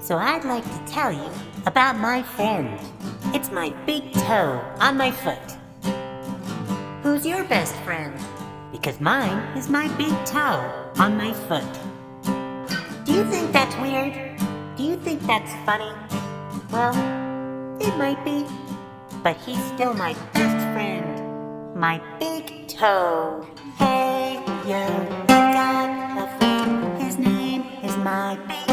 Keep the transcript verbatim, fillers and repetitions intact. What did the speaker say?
So I'd like to tell you about my friend. It's my big toe on my foot. Who's your best friend? Because mine is my big toe on my foot. Do you think that's weird? Do you think that's funny? Well, it might be, but he's still my best friend. My big toe. Hey, you got a friend. His name is my big